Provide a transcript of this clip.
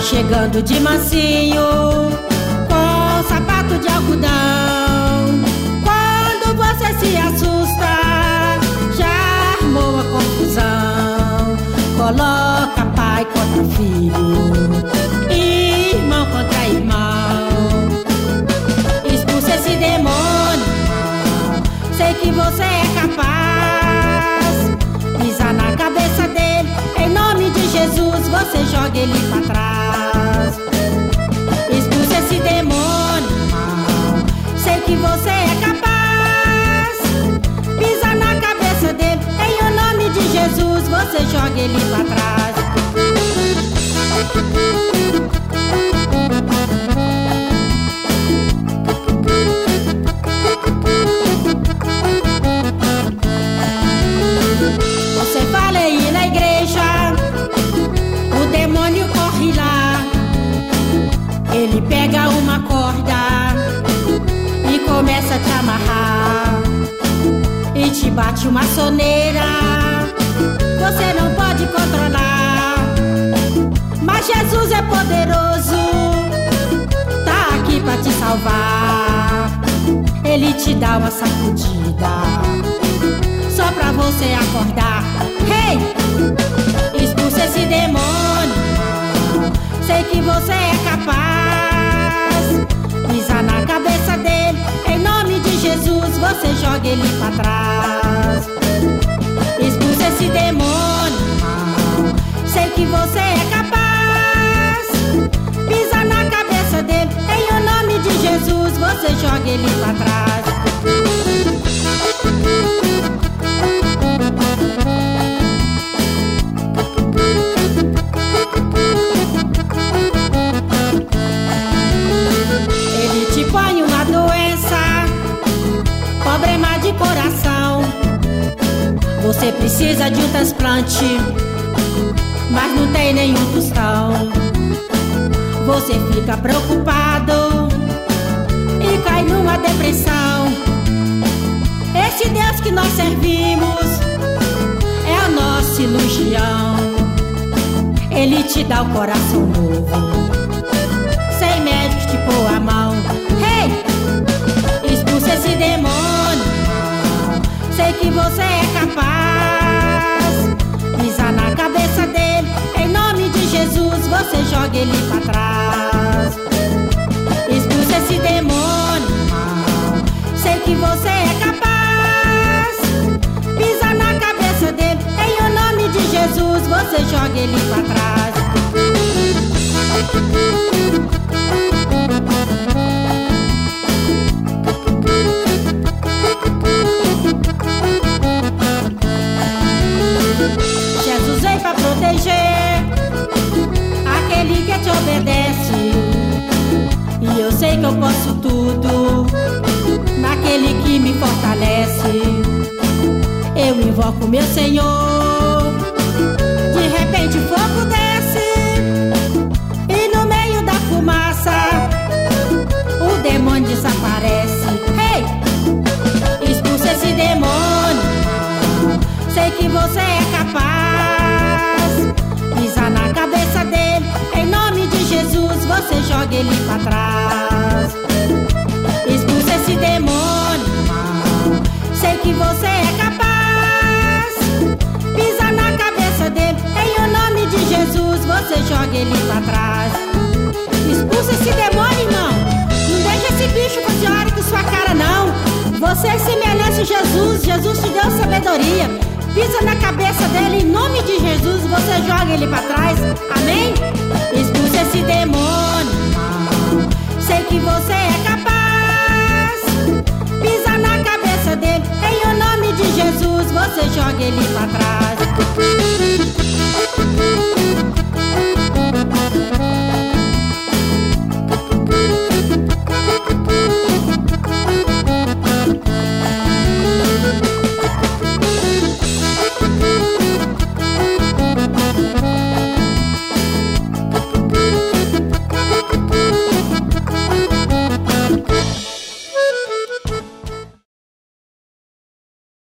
chegando de mansinho, com sapato de algodão. Quando você se assusta, já armou a confusão. Coloca pai contra filho, irmão contra irmão. Expulsa esse demônio, sei que você é capaz. Pisa na cabeça dele, em nome de Jesus, você joga ele pra trás. Expulsa esse demônio, sei que você é capaz. Pisa na cabeça dele, em o nome de Jesus, você joga ele pra trás. Você fala aí na igreja, o demônio corre lá. Ele pega uma corda e começa a te amarrar, e te bate uma soneira, você não pode controlar. Mas Jesus é poderoso, tá aqui pra te salvar. Ele te dá uma sacudida, só pra você acordar. Hey! Expulsa esse demônio, sei que você é capaz. Pisa na cabeça dele, em nome de Jesus, você joga ele pra trás. Expulsa esse demônio, sei que você é capaz. Pisa na cabeça dele, em o nome de Jesus, você joga ele pra trás. Ele te põe uma doença, problema de coração. Você precisa de um transplante, mas não tem nenhum tostão. Você fica preocupado e cai numa depressão. Esse Deus que nós servimos é o nosso cirurgião. Ele te dá o coração novo, sem médico te pôr a mão. Hey! Expulsa esse demônio, sei que você é capaz. Pisa na cabeça dele, em nome de Jesus, você joga ele pra trás. Expulsa esse demônio, sei que você é capaz. Pisa na cabeça dele, em o nome de Jesus, você joga ele pra trás. Jesus veio pra proteger aquele que te obedece, e eu sei que eu posso tudo naquele que me fortalece. Eu invoco meu Senhor, de repente o fogo desce, e no meio da fumaça o demônio desaparece. Hey! Expulsa esse demônio, sei que você é capaz. Pisa na cabeça dele, em nome de Jesus, você joga ele pra trás. Expulsa esse demônio, sei que você é capaz. Pisa na cabeça dele, em o nome de Jesus, você joga ele pra trás. Expulsa esse demônio, irmão. Não deixa esse bicho fazer hora com sua cara, não. Você é semelhante a Jesus, Jesus te deu sabedoria. Pisa na cabeça dele, em nome de Jesus, você joga ele pra trás. Amém? Expulsa esse demônio, sei que você é capaz. Pisa na cabeça dele, em o nome de Jesus, você joga ele pra trás.